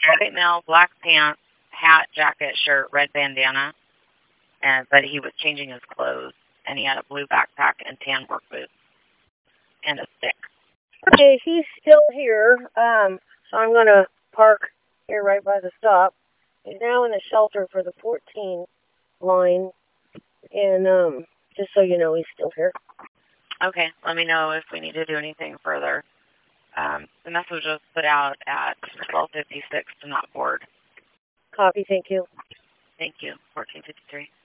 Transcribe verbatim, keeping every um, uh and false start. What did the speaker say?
white male, black pants, hat, jacket, shirt, red bandana, and but he was changing his clothes, and he had a blue backpack and tan work boots and a stick. Okay, he's still here. Um, so I'm gonna park here right by the stop. He's now in the shelter for the fourteen line, and um, just so you know, he's still here. Okay, let me know if we need to do anything further. Um, the message was put out at twelve fifty-six to not board. Copy, thank you. Thank you, fourteen fifty-three.